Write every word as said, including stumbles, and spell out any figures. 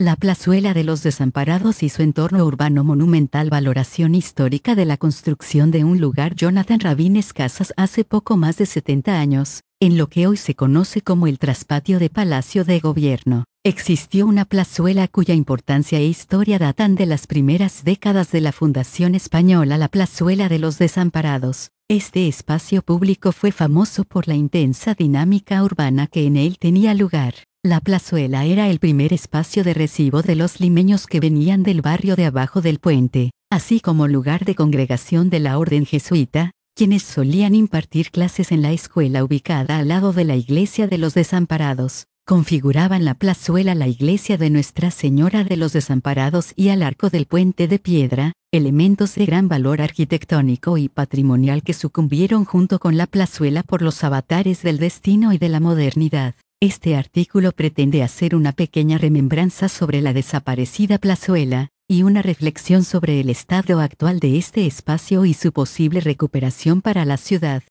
La Plazuela de los Desamparados y su entorno urbano monumental. Valoración histórica de la construcción de un lugar. Jonathan Rabines Casas. Hace poco más de setenta años, en lo que hoy se conoce como el traspatio de Palacio de Gobierno, existió una plazuela cuya importancia e historia datan de las primeras décadas de la fundación española. La Plazuela de los Desamparados. Este espacio público fue famoso por la intensa dinámica urbana que en él tenía lugar. La plazuela era el primer espacio de recibo de los limeños que venían del barrio de abajo del puente, así como lugar de congregación de la orden jesuita, quienes solían impartir clases en la escuela ubicada al lado de la iglesia de los Desamparados. Configuraban la plazuela la iglesia de Nuestra Señora de los Desamparados y el arco del puente de piedra, elementos de gran valor arquitectónico y patrimonial que sucumbieron junto con la plazuela por los avatares del destino y de la modernidad. Este artículo pretende hacer una pequeña remembranza sobre la desaparecida plazuela, y una reflexión sobre el estado actual de este espacio y su posible recuperación para la ciudad.